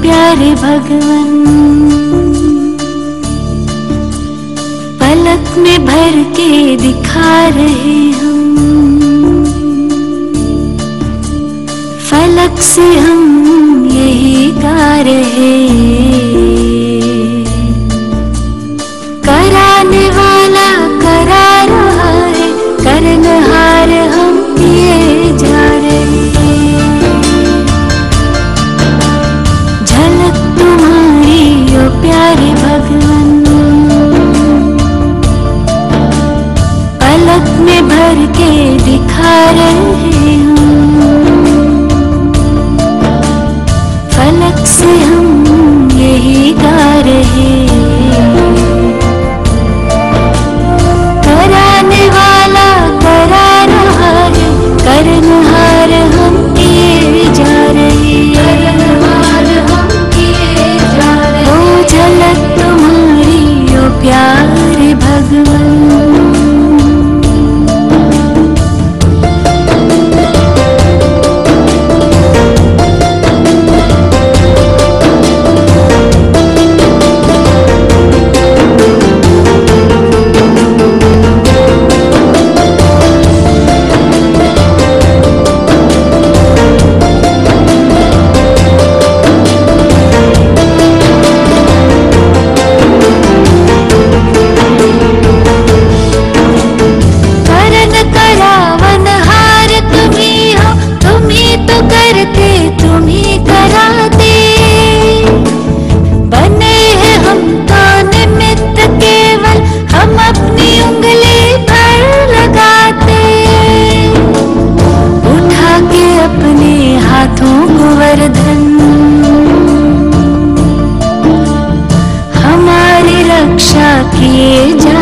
प्यारे भगवन, पलक में भर के दिखा रहे हम, फलक से हम यही गा रहे। कराने वाला करा रहा है, करनहार हम किए जा रहे। झलक तुम्हारी ओ प्यारे भगवन, पलक में भर के दिखा रहे हम, फलक से हम यही गा रहे। कराने वाला करा रहा है, करनहार हम किए जा रहे। ओ झलक तुम्हारी ओ प्यारे भगवन। हमारी रक्षा किए जा